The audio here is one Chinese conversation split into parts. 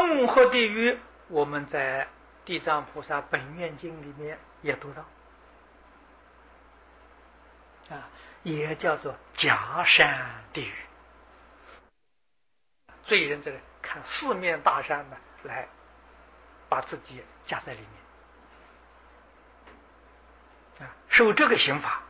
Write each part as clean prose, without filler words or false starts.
洞和地狱，我们在《地藏菩萨本愿经》里面也读到，也叫做假山地狱。罪人这个看四面大山呢，来把自己夹在里面，受这个刑罚。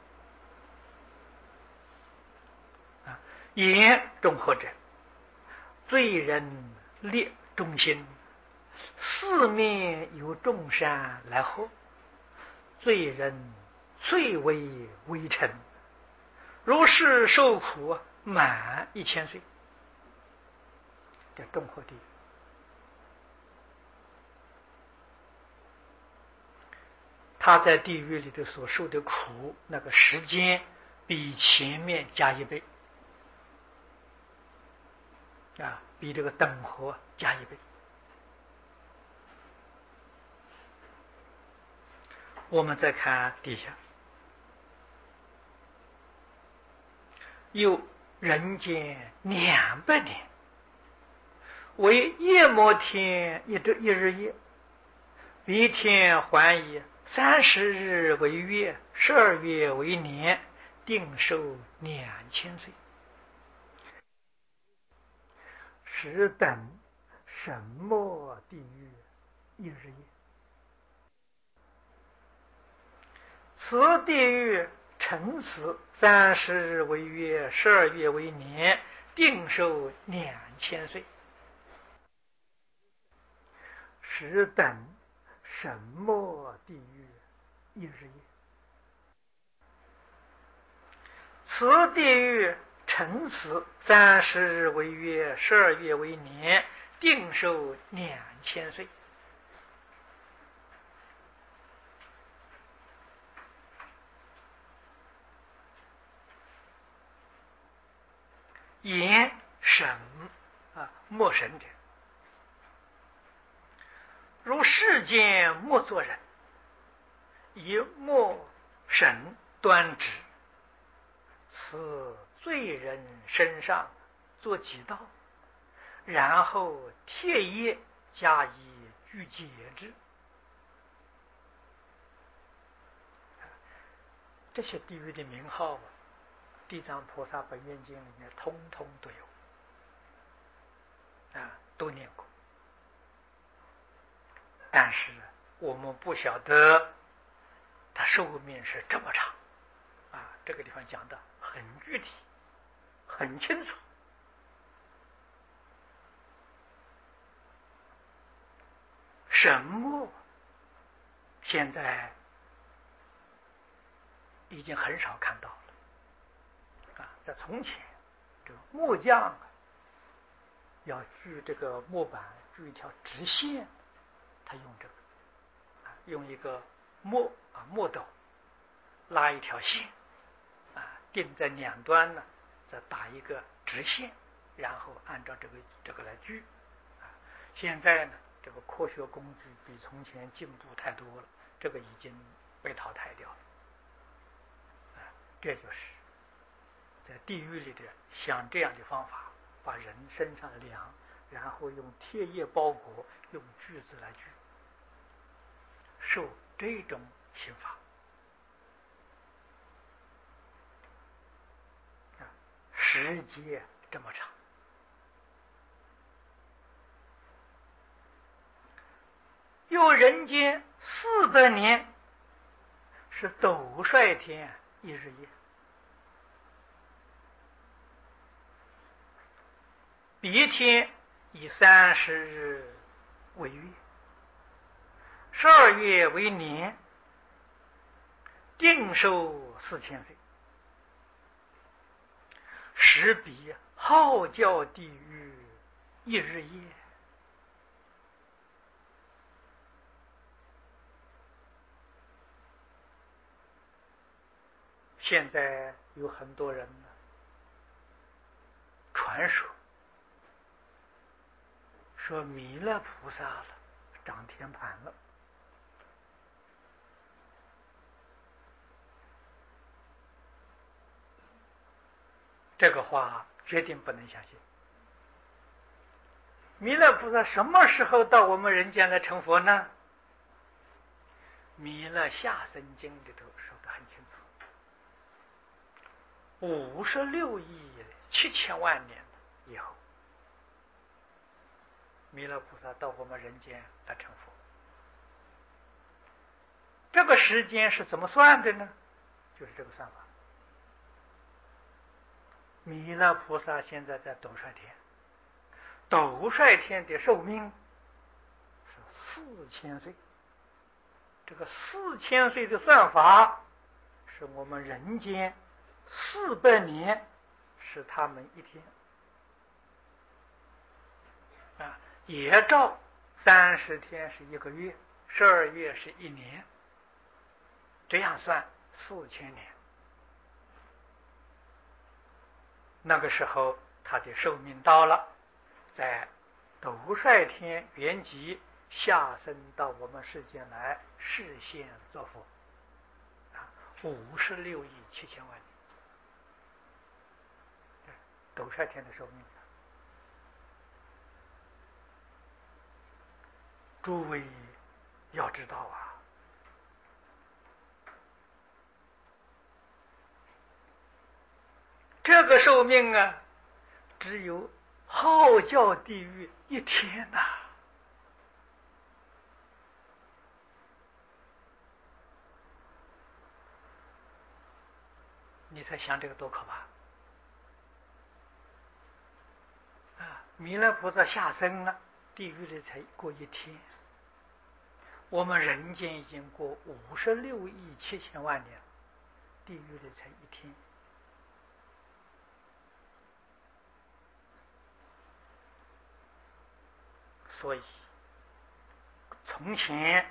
言中何者？罪人列众心，四面有众山来合，罪人罪为微尘，如是受苦满1000岁。这洞和地狱，他在地狱里头所受的苦，那个时间比前面加1倍，比这个等河加1倍。我们再看底下，有人间200年，为夜摩天一日夜，彼天还以30日为月，12月为年，定寿2000岁。是等什么地狱一日夜？此地狱乘此30日为月，12月为年，定寿2000岁。是等什么地狱一日夜？此地狱乘此30日为月，12月为年，定寿2000岁。言神莫神者，如世间莫作人，以莫神端直，此罪人身上做几道，然后贴叶加以具解之。这些地狱的名号地藏菩萨本愿经里面通通都有，都念过。但是我们不晓得它寿命是这么长，这个地方讲的很具体，很清楚。什么现在已经很少看到了，在从前这个木匠要锯这个木板，锯一条直线，他用这个用一个木斗拉一条线，钉在两端呢，再打一个直线，然后按照这个来锯。现在呢，这个科学工具比从前进步太多了，这个已经被淘汰掉了。这就是在地狱里的像这样的方法，把人身上量，然后用贴叶包裹，用锯子来锯，受这种刑罚。时间这么长，又人间400年，是斗率天一日夜，彼天以30日为月，12月为年，定寿4000岁。实比号教地狱一日夜。现在有很多人传说弥勒菩萨了，长天盘了。这个话决定不能相信。 弥勒菩萨什么时候到我们人间来成佛呢？弥勒下生经里头说得很清楚，56亿7千万年以后，弥勒菩萨到我们人间来成佛。这个时间是怎么算的呢？就是这个算法。弥勒菩萨现在在斗率天，斗率天的寿命是4000岁。这个4000岁的算法是我们人间400年，是他们一天啊。也照30天是1个月，12月是1年，这样算4000年。那个时候他的寿命到了，在斗率天圆寂，下生到我们世间来示现作佛，56亿7千万年，斗率天的寿命。诸位要知道啊，这个寿命啊，只有号教地狱1天呐。你才想这个多可怕啊！弥勒菩萨下生了，地狱里才过1天，我们人间已经过56亿7千万年，地狱里才1天。所以从前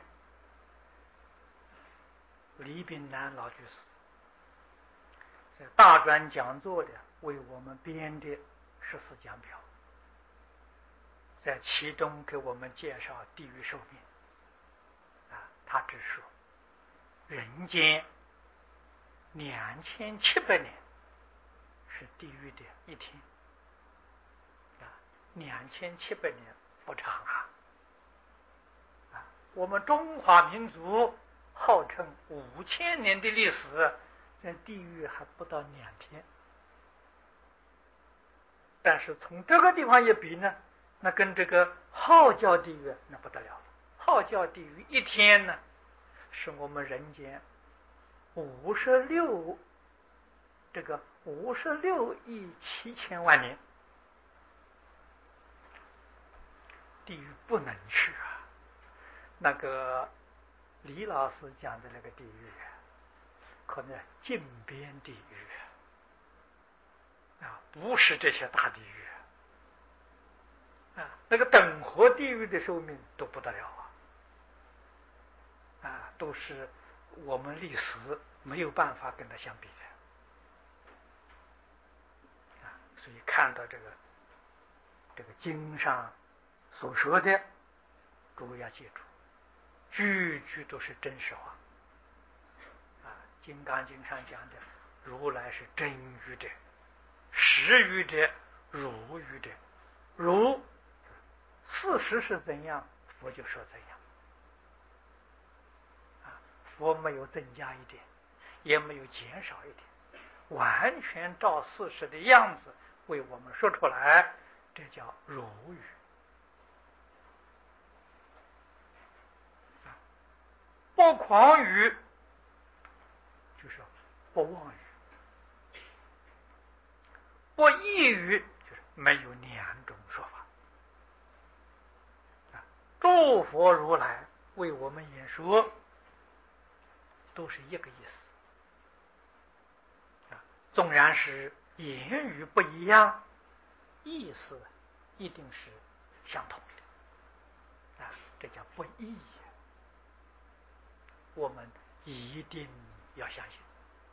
李炳南老居士在大专讲座里为我们编的14讲表，在其中给我们介绍地狱寿命他只说人间2700年是地狱的1天2700年不长我们中华民族号称5000年的历史，在地狱还不到2天。但是从这个地方一比呢，那跟这个号教地狱那不得了了。号教地狱1天呢，是我们人间56亿7千万年，地狱不能去啊。那个李老师讲的那个地狱可能近边地狱不是这些大地狱那个等活地狱的寿命都不得了都是我们历史没有办法跟它相比的所以看到这个经上所说的，诸位要记住，句句都是真实话金刚经上讲的，如来是真语者，实语者，如语者。如事实是怎样，佛就说怎样佛没有增加一点，也没有减少一点，完全照事实的样子为我们说出来，这叫如语不诳语就是不妄语，不异语就是没有2种说法诸佛如来为我们演说都是一个意思纵然是言语不一样，意思一定是相同的这叫不异，我们一定要相信，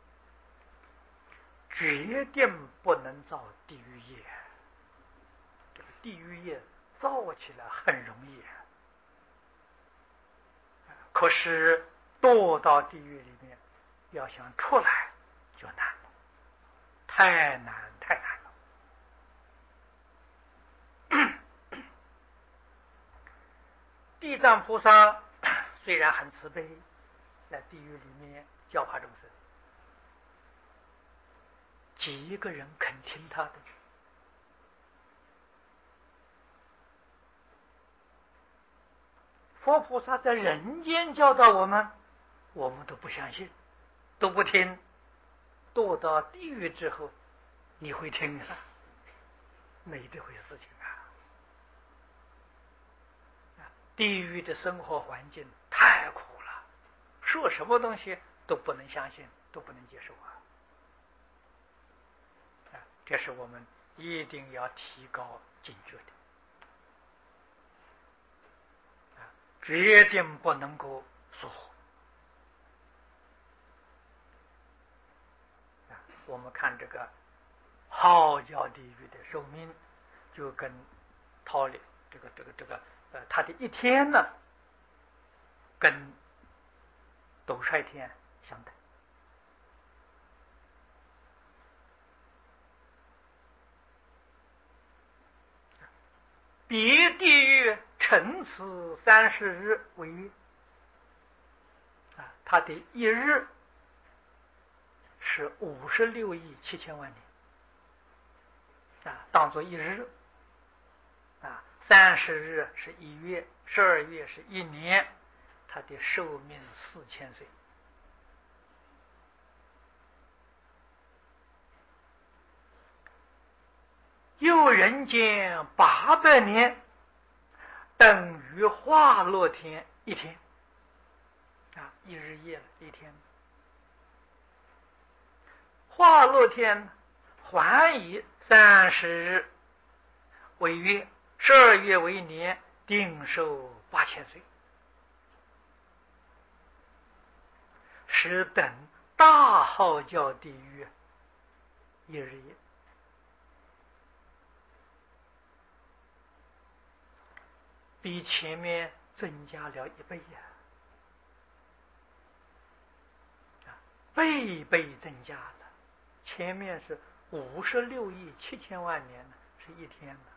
决定不能造地狱业。这个地狱业造起来很容易可是堕到地狱里面，要想出来就难了，太难了地藏菩萨虽然很慈悲，在地狱里面教化众生，几个人肯听他的？佛菩萨在人间教导我们，我们都不相信，都不听。堕到地狱之后，你会听啊？没这回事情啊！地狱的生活环境太苦了，说什么东西都不能相信，都不能接受啊！这是我们一定要提高警觉的，决定不能够疏忽。我们看这个号角地狱的寿命，就跟桃李他的一天呢，跟斗率天相等。比地狱乘此30日为月，他的一日是56亿7千万年，当作一日，30日是一月，12月是一年，他的寿命4000岁。又人间800年，等于化乐天一天，一日夜了，一天。化乐天还以30日为月，12月为年，定寿8000岁，是等大号教地狱一日夜。比前面增加了1倍呀，倍倍增加了。前面是56亿7千万年，是一天了。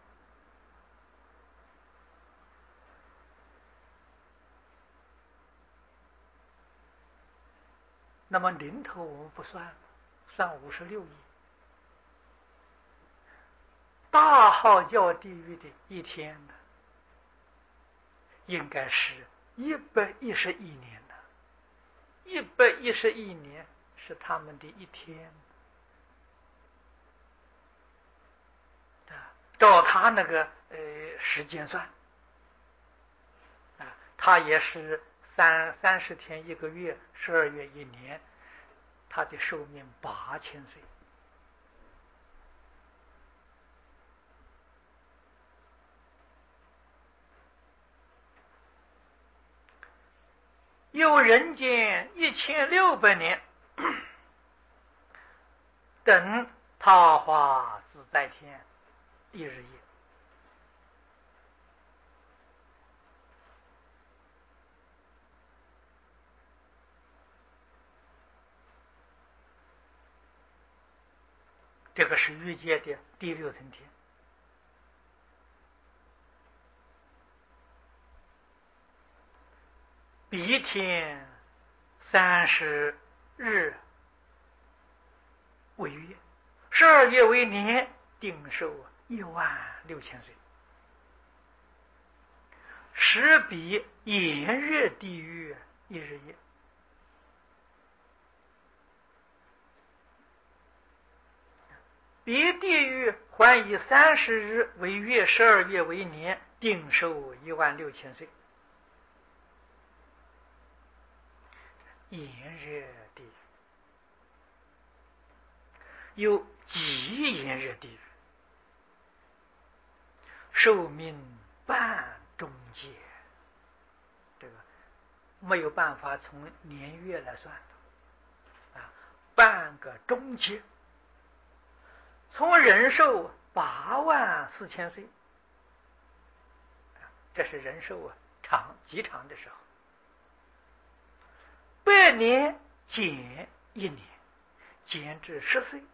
那么零头我们不算，算56亿。大号教地狱的一天呢，应该是111年了，111年是他们的一天。照他那个时间算，他也是30天1个月，12月1年，他的寿命8000岁。又人间1600年，等他化自在天一日夜。这个是欲界的第6层天。比天30日为月，12月为年，定寿16000岁，实比炎热地狱一日夜。比地狱还以30日为月，12月为年，定寿16000岁。炎热地狱有极炎热地狱，寿命半中劫，这个没有办法从年月来算的，半个中劫。从人寿84000岁，这是人寿极长的时候。100年减1年，减至10岁，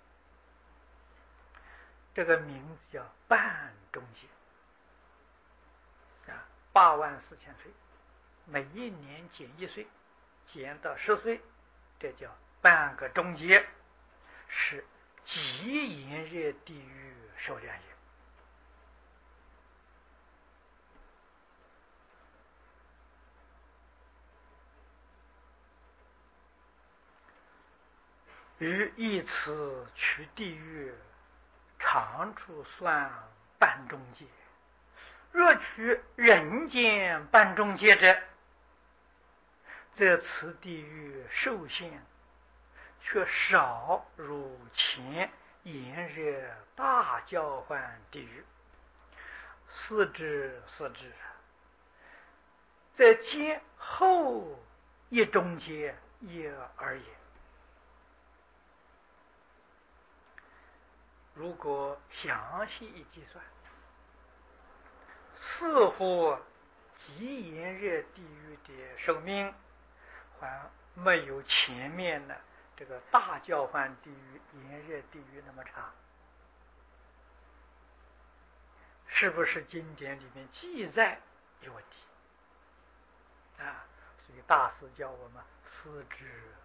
这个名字叫半中劫。 84000岁，每一年减1岁，减到10岁，这叫半个中劫，是极炎热地狱受量也。于以此取地狱长处算半中劫，若取人间半中劫者，则此地狱受限却少如前炎热大交换地狱。思之，在今后一中劫也而已。如果详细一计算，似乎极炎热地狱的寿命还没有前面的这个大交换地狱、炎热地狱那么长，是不是经典里面记载有问题啊？所以大师叫我们思之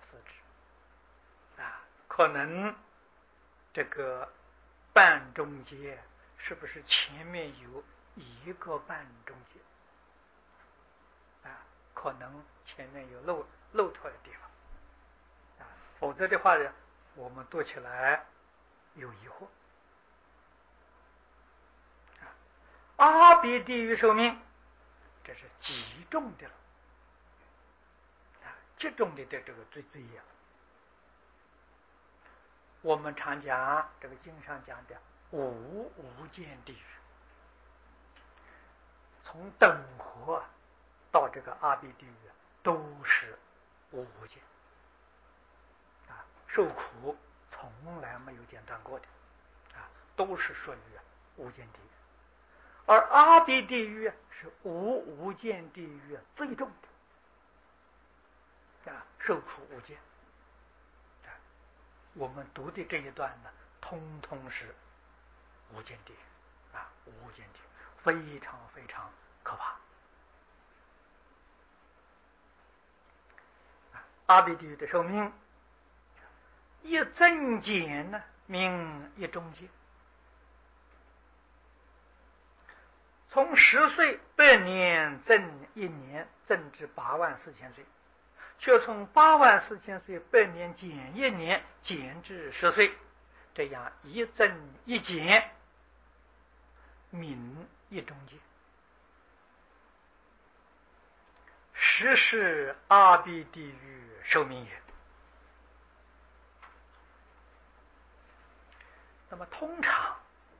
啊，可能这个半中劫是不是前面有一个半中劫啊？可能前面有漏脱的地方啊，否则的话呢，我们读起来有疑惑。阿鼻地狱寿命，这是极重的了啊，极重的这个罪业。我们常讲这个经上讲的无间地狱，从等活到这个阿鼻地狱都是无间啊，受苦从来没有间断过的啊，都是属于无间地狱。而阿鼻地狱是无间地狱最重的啊，受苦无间。我们读的这一段呢，通通是无间地狱啊，无间地狱非常非常可怕。阿鼻地狱的寿命一增减呢，命一中劫。从10岁8年增1年，增至84000岁，却从84000岁8年减1年，减至10岁，这样一增一减，命一中劫。实是阿鼻地狱寿命也。那么通常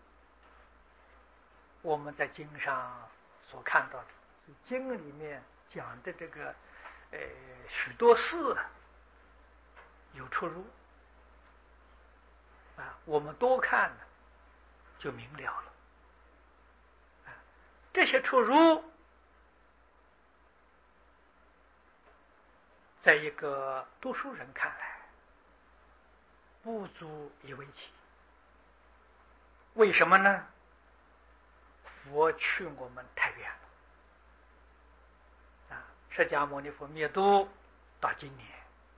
我们在经上所看到的，经里面讲的这个许多事有出入啊，我们多看呢就明了了啊。这些出入在一个读书人看来不足以为奇。为什么呢？佛去我们太远了啊！释迦牟尼佛灭度到今年，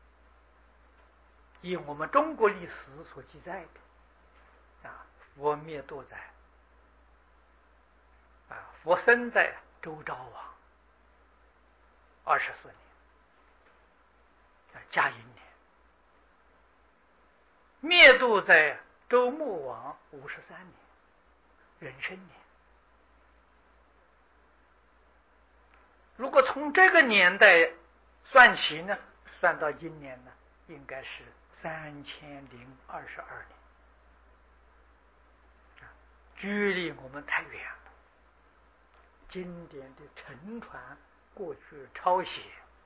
以我们中国历史所记载的啊，佛灭度在佛生在周昭王24年嘉迎年，灭度在周穆王53年壬申年。如果从这个年代算起呢，算到今年呢，应该是3022年，距离我们太远了。经典的沉传过去抄写，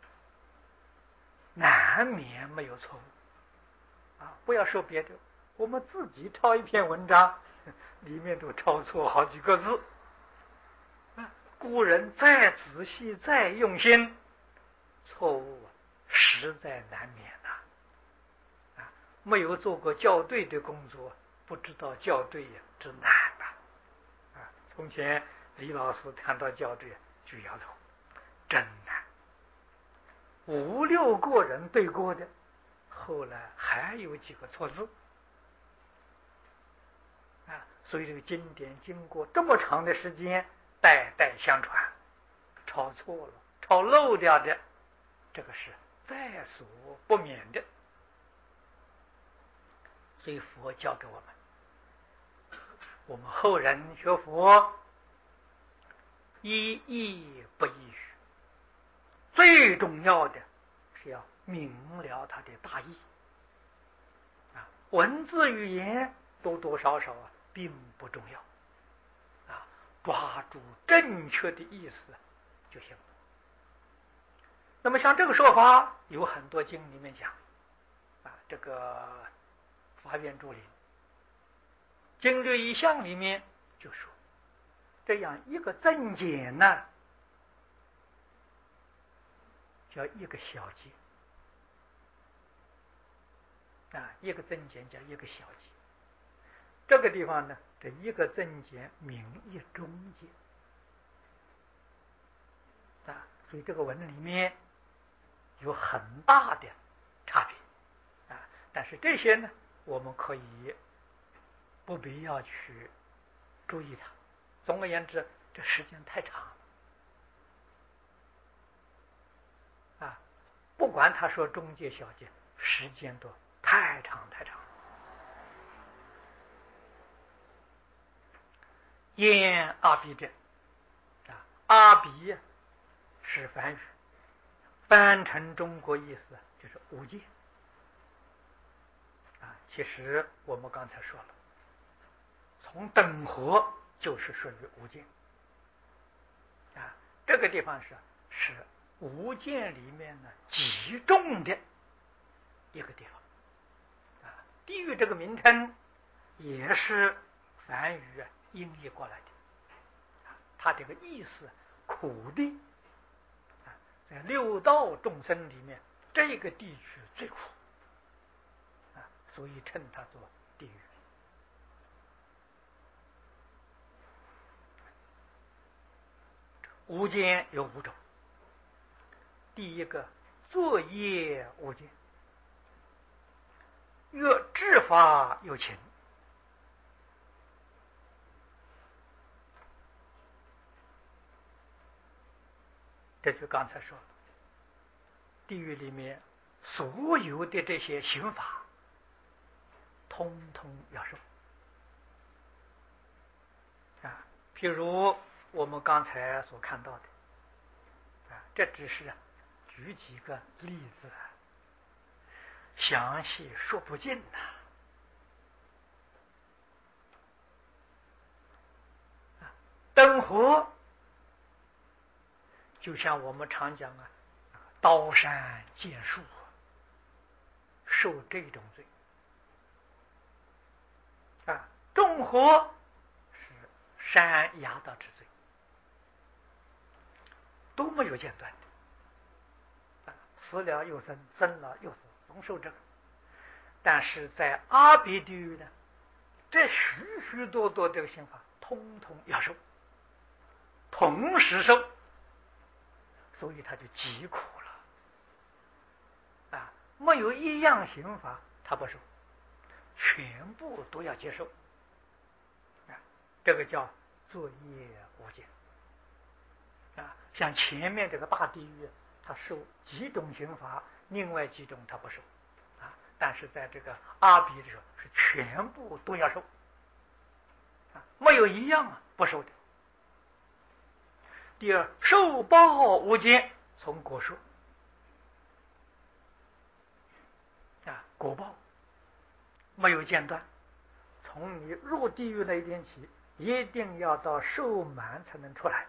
难免没有错误啊！不要说别的，我们自己抄一篇文章，里面都抄错好几个字。古人再仔细再用心，错误实在难免呐！没有做过校对的工作，不知道校对之难呐！从前李老师谈到校对， 举摇头，真难。5、6个人对过的，后来还有几个错字啊，所以这个经典经过这么长的时间代代相传，抄错了、抄漏掉的，这个是在所不免的。所以佛教给我们后人学佛，依义不依语，最重要的是要明了它的大意啊。文字语言多多少少并不重要啊，抓住正确的意思就行了。那么像这个说法，有很多经里面讲啊，这个法苑注林经略一项里面就说，这样一个增减呢，叫一个小节啊，一个增减叫一个小节。这个地方呢，这一个增减名一中节啊，所以这个文里面有很大的差别啊。但是这些呢，我们可以不必要去注意它。总而言之，这时间太长了啊！不管他说中节小节，时间都太长太长了。燕阿鼻者啊，阿鼻是梵语，翻成中国意思就是无间啊。其实我们刚才说了，从等和就是属于无间啊。这个地方是无间里面呢极重的一个地方啊。地狱这个名称也是梵语音译过来的啊，它这个意思苦的啊，在六道众生里面，这个地区最苦啊，所以称它做地狱。无间有5种，第一个作业无间，若知法有情，这就刚才说了，地狱里面所有的这些刑法，通通要受啊。譬如我们刚才所看到的啊，这只是举几个例子，详细说不尽呐。灯火就像我们常讲刀山剑树，受这种罪啊。纵火是山崖道之罪，都没有间断的啊，死了又生，生了又死，总受这个。但是在阿鼻地狱呢，这许许多多这个刑罚，通通要受，同时受，所以他就极苦了啊！没有一样刑罚他不受，全部都要接受啊！这个叫作业无间啊。像前面这个大地狱，他受几种刑罚，另外几种他不受啊。但是在这个阿鼻的时候，是全部都要受啊，没有一样不受的。第二，受报无间，从果说啊，果报没有间断，从你入地狱那一天起，一定要到受满才能出来。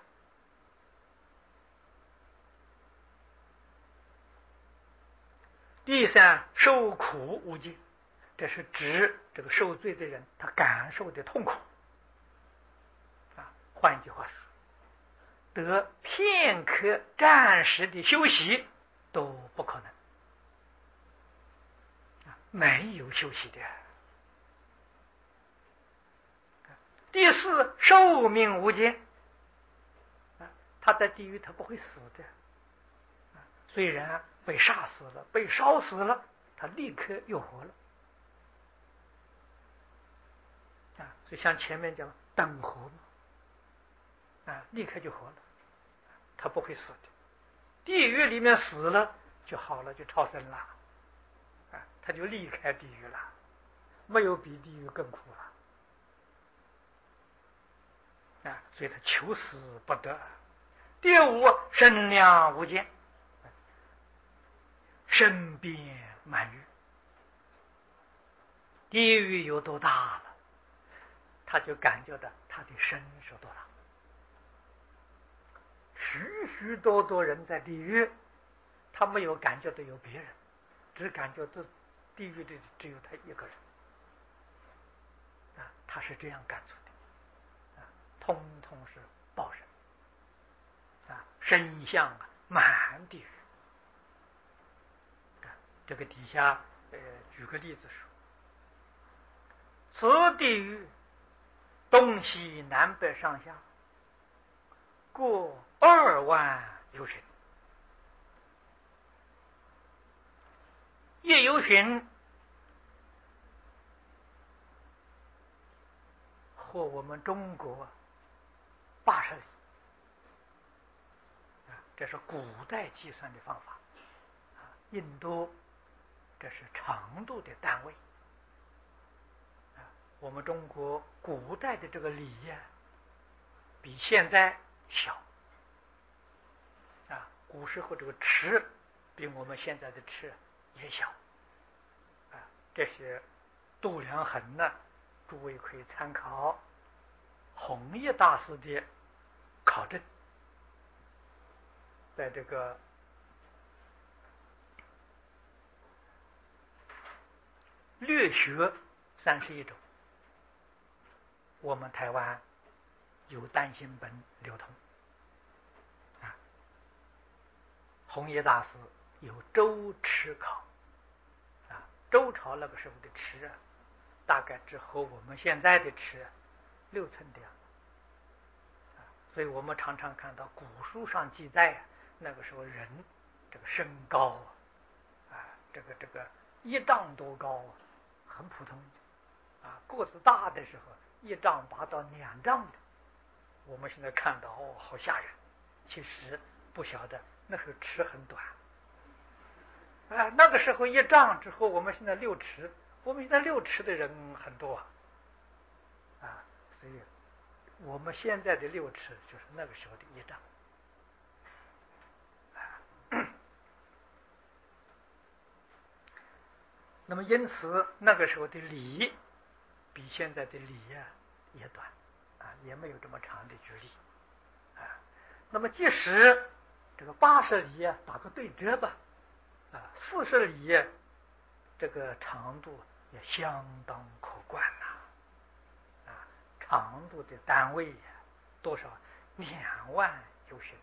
第三，受苦无间，这是指这个受罪的人他感受的痛苦啊。换一句话说，得片刻暂时的休息都不可能啊，没有休息的。第四，寿命无间啊， 他在地狱他不会死的。虽然被杀死了，被烧死了，他立刻又活了。所以像前面讲等活嘛，立刻就活了，他不会死的。地狱里面死了就好了，就超生了，他就离开地狱了，没有比地狱更苦了。所以他求死不得。第五，身量无间，身边满狱。地狱有多大了，他就感觉到他的身是多大。许许多多人在地狱，他没有感觉到有别人，只感觉这地狱里只有他一个人。他是这样感触的，通通是报身。身相满地狱。这个底下举个例子说，此地狱东西南北上下各2万由旬，一由旬和我们中国80里，这是古代计算的方法。印度这是长度的单位。我们中国古代的这个里比现在小。古时候这个尺比我们现在的尺也小。这些度量衡呢，诸位可以参考弘一大师的考证，在这个略学31种，我们台湾有单行本流通。弘一大师有周尺考。周朝那个时候的尺大概只和我们现在的尺6寸的样子。所以我们常常看到古书上记载，那个时候人这个身高这个1丈多高很普通的。个子大的时候1丈8到2丈的，我们现在看到好吓人。其实不晓得那时候尺很短。那个时候1丈之后，我们现在6尺，我们现在6尺的人很多所以我们现在的6尺就是那个时候的1丈。那么因此那个时候的里比现在的里也短，也没有这么长的距离。那么即使这个80里打个对折吧，40里这个长度也相当可观长度的单位多少2万由旬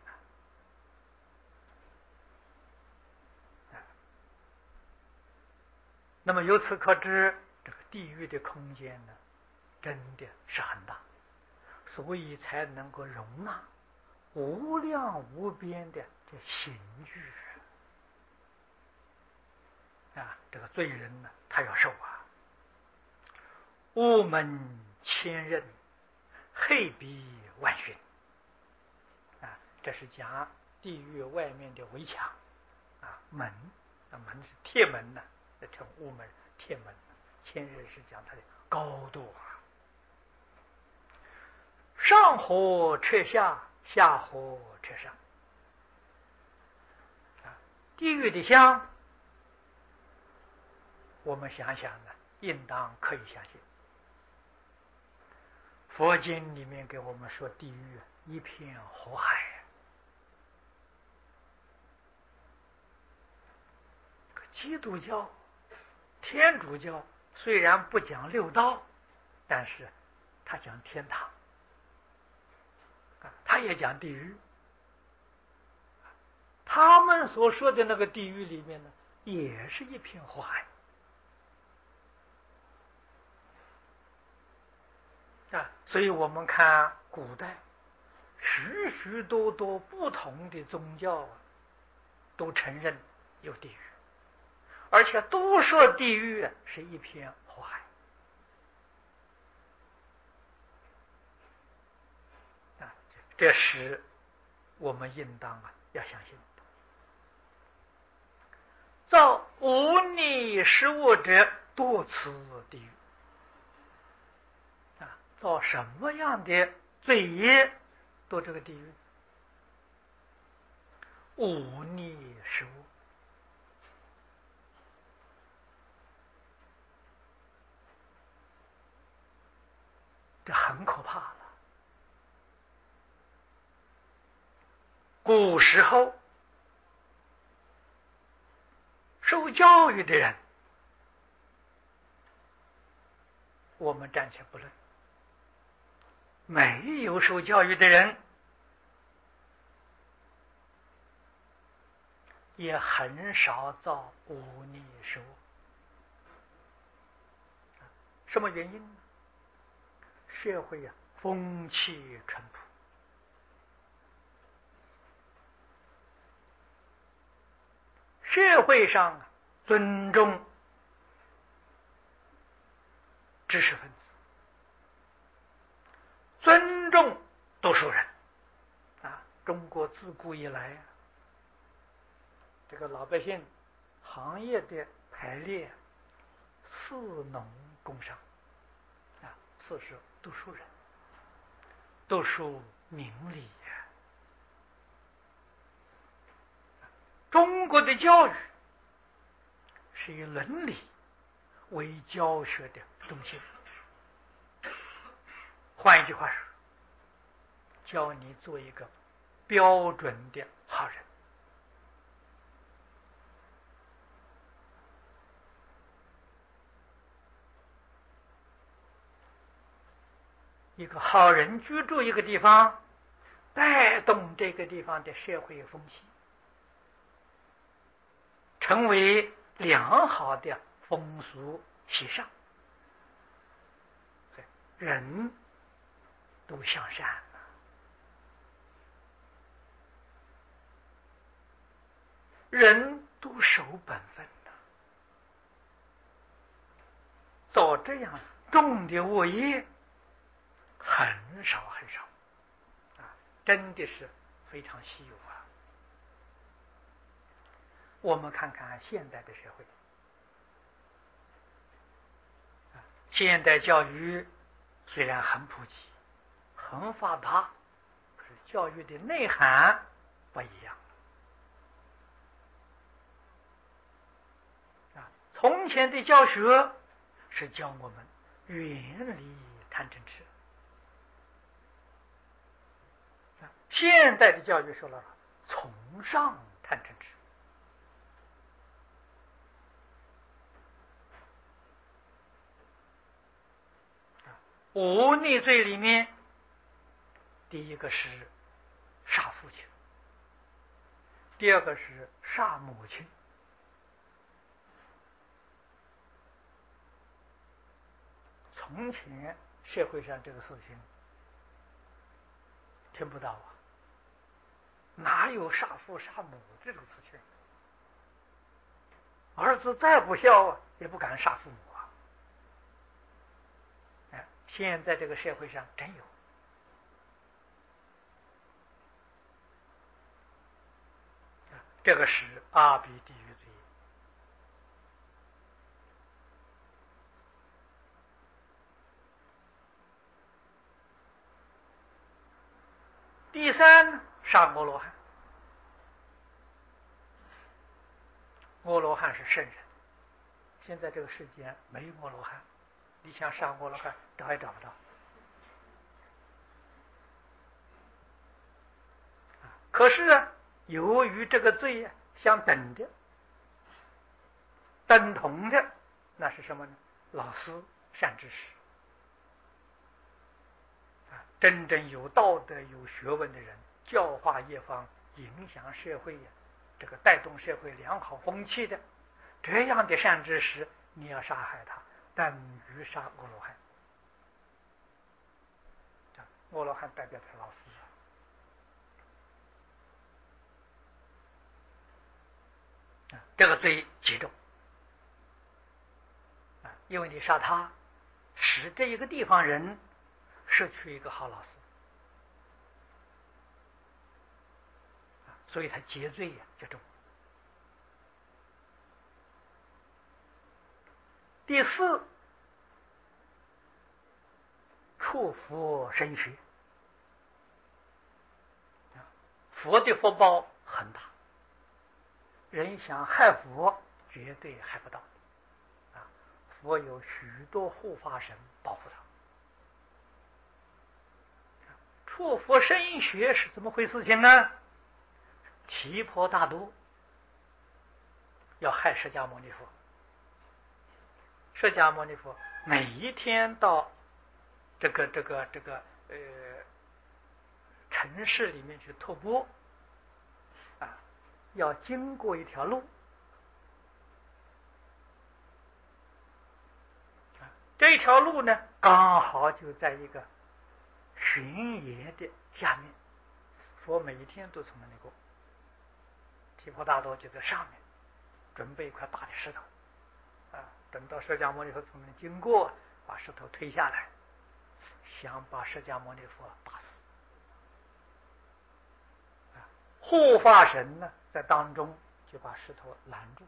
那么由此可知，这个地狱的空间呢，真的是很大，所以才能够容纳无量无边的这刑狱这个罪人呢，他要受屋门千仞，黑壁万寻这是讲地狱外面的围墙门，门是铁门呢，称屋门铁门。千仞是讲它的高度上火彻下，下火彻上地狱的香，我们想想呢，应当可以相信。佛经里面给我们说，地狱一片火海基督教、天主教虽然不讲六道，但是他讲天堂他也讲地狱。他们所说的那个地狱里面呢，也是一片火海所以我们看古代许许多多不同的宗教都承认有地狱，而且都说地狱是一片火海。这是我们应当要相信。造无逆失恶者多此地狱。造什么样的罪业堕这个地狱？忤逆失恶，这很可怕了。古时候受教育的人，我们暂且不论；没有受教育的人，也很少造忤逆失恶。什么原因呢？社会风气淳朴，社会上尊重知识分子，尊重读书人。中国自古以来这个老百姓行业的排列，士农工商，士是读书人，读书明理。中国的教育是以伦理为教学的中心。换一句话说，教你做一个标准的好人。一个好人居住一个地方，带动这个地方的社会风气，成为良好的风俗习尚，人都向善了，人都守本分了。造这样重的恶业很少很少，真的是非常稀有啊。我们看看现代的社会，现代教育虽然很普及、很发达，可是教育的内涵不一样。从前的教学是教我们远离贪嗔痴，现代的教育说了崇尚贪嗔痴。忤逆罪里面，第一个是杀父亲，第二个是杀母亲。从前社会上这个事情听不到哪有杀父杀母这种事情？儿子再不孝也不敢杀父母现在这个社会上真有。这个是阿鼻地狱罪。第三，杀阿罗汉。阿罗汉是圣人，现在这个世间没有阿罗汉，你想杀阿罗汉找也找不到。可是由于这个罪相等的、等同的，那是什么呢？老师、善知识真正有道德、有学问的人，教化一方，影响社会这个带动社会良好风气的，这样的善知识，你要杀害他，等于杀阿罗汉。阿罗汉代表的是老师这个罪极重啊，因为你杀他，使这一个地方人失去一个好老师，所以他结罪呀就重。第四，触佛身血，佛的福报很大，人想害佛绝对害不到啊！佛有许多护法神保护他。触佛身血是怎么回事情呢？提婆达多要害释迦牟尼佛，释迦牟尼佛每一天到这个城市里面去托钵啊，要经过一条路，这条路呢刚好就在一个悬崖的下面，佛每一天都从那里过，提婆达多就在上面准备一块大的石头啊，等到释迦牟尼佛从那经过，把石头推下来，想把释迦牟尼佛打死。护法神呢在当中就把石头拦住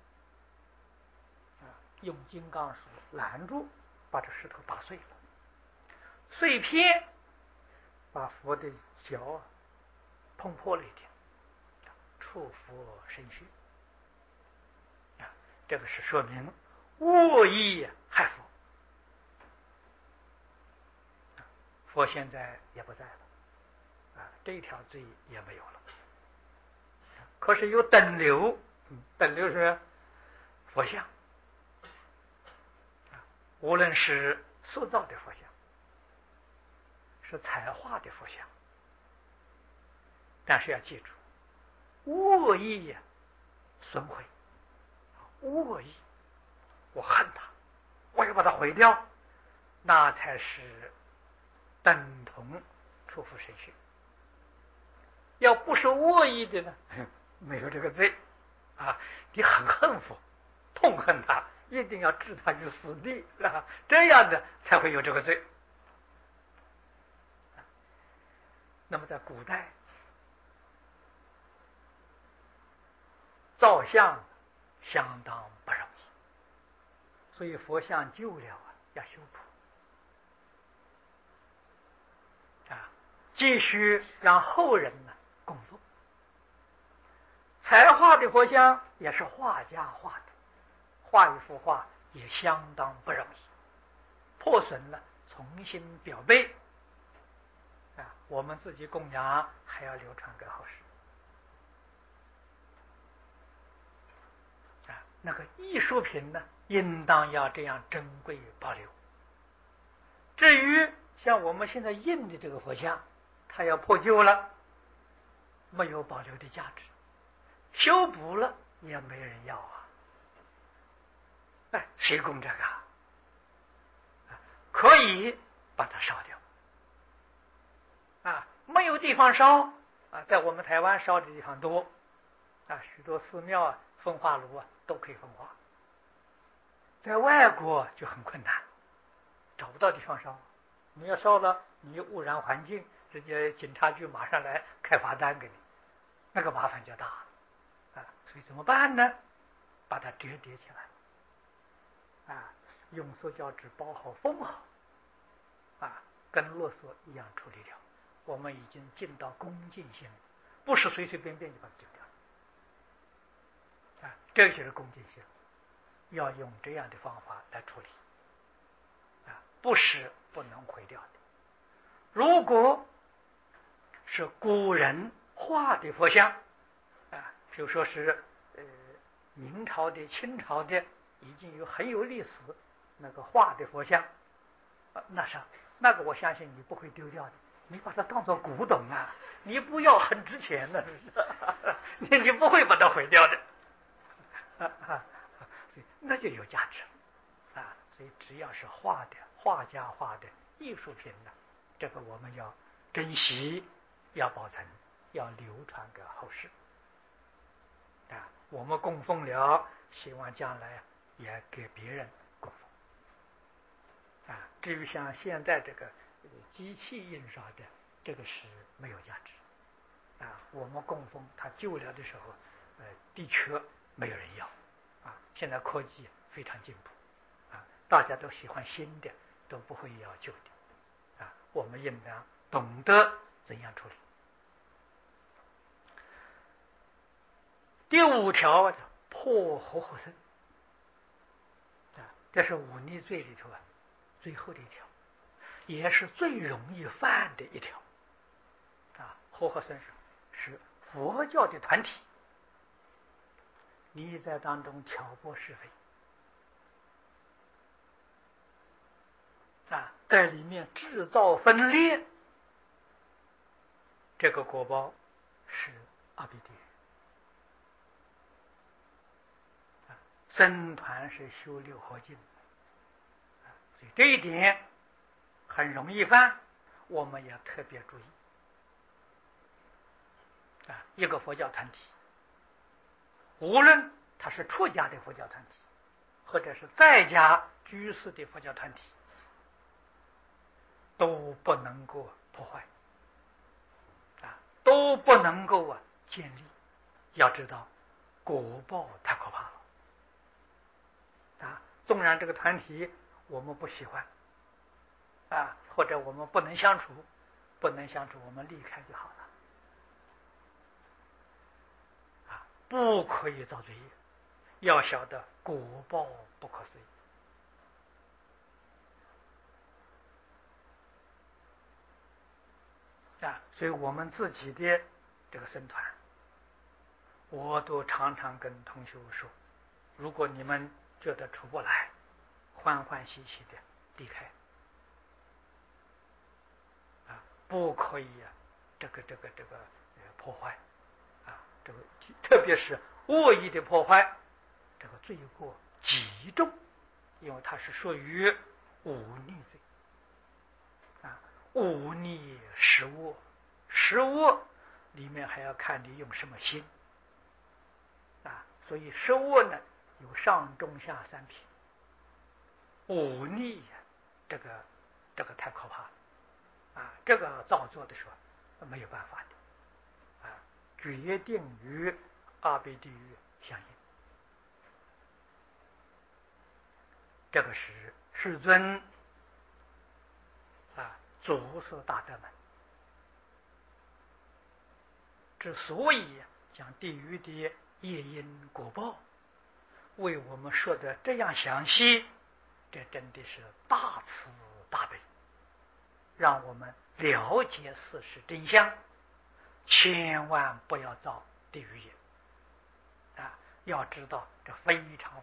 用金刚杵拦住，把这石头打碎了，碎片把佛的脚碰破了一点，触佛身血这个是说明恶意害佛。佛现在也不在了这一条罪也没有了。可是有等流，等流是佛像无论是塑造的佛像，是彩画的佛像，但是要记住，恶意损毁，恶意，我恨他，我要把它毁掉，那才是等同触佛身血。要不是恶意的呢，没有这个罪你很恨佛，痛恨他，一定要置他于死地这样的才会有这个罪。那么在古代造像相当不容易，所以佛像旧了要修补继续让后人工作。彩画的佛像也是画家画的，画一幅画也相当不容易，破损了重新裱背我们自己供养还要流传给后世那个艺术品呢应当要这样珍贵保留。至于像我们现在印的这个佛像，它要破旧了，没有保留的价值，修补了也没人要谁供这个可以把它烧掉没有地方烧在我们台湾烧的地方多许多寺庙焚化炉都可以焚化，在外国就很困难，找不到地方烧，你要烧了你污染环境，直接警察局马上来开罚单给你，那个麻烦就大了所以怎么办呢？把它折叠起来用塑胶纸包好封好跟垃圾一样处理掉。我们已经尽到恭敬心，不是随随便便就把它丢掉这就是恭敬心，要用这样的方法来处理不是不能毁掉的。如果是古人画的佛像比如说是明朝的清朝的已经有很有历史那个画的佛像那个我相信你不会丢掉的，你把它当作古董你不要很值钱的你不会把它毁掉的那就有价值所以只要是画的画家画的艺术品这个我们要珍惜，要保存，要流传给后世我们供奉了，希望将来也给别人供奉。至于像现在这个机器印刷的，这个是没有价值。我们供奉它旧了的时候，的确没有人要。现在科技非常进步，大家都喜欢新的，都不会要旧的。我们应当懂得怎样处理。第5条破活活生，这是忤逆罪里头最后的一条，也是最容易犯的一条。活活生是佛教的团体，你在当中挑拨是非，在里面制造分裂，这个果报是阿鼻地狱。僧团是修六合敬，所以这一点很容易犯，我们要特别注意。一个佛教团体，无论他是出家的佛教团体，或者是在家居士的佛教团体，都不能够破坏，都不能够建立。要知道果报太可怕了。纵然这个团体我们不喜欢，或者我们不能相处，我们离开就好了。不可以造罪业，要晓得果报不可思议。所以我们自己的这个僧团，我都常常跟同学说，如果你们觉得出不来，欢欢喜喜的离开，不可以这个破坏，这个特别是恶意的破坏，这个罪过极重，因为它是属于忤逆罪。忤逆食恶，食恶里面还要看你用什么心。所以食恶呢有上中下3品，忤逆这个太可怕了。这个造作的时候没有办法的，决定与阿鼻地狱相应。这个是世尊着色大德门之所以讲地狱的业因果报，为我们说的这样详细，这真的是大慈大悲，让我们了解事实真相，千万不要造地狱业。要知道这非常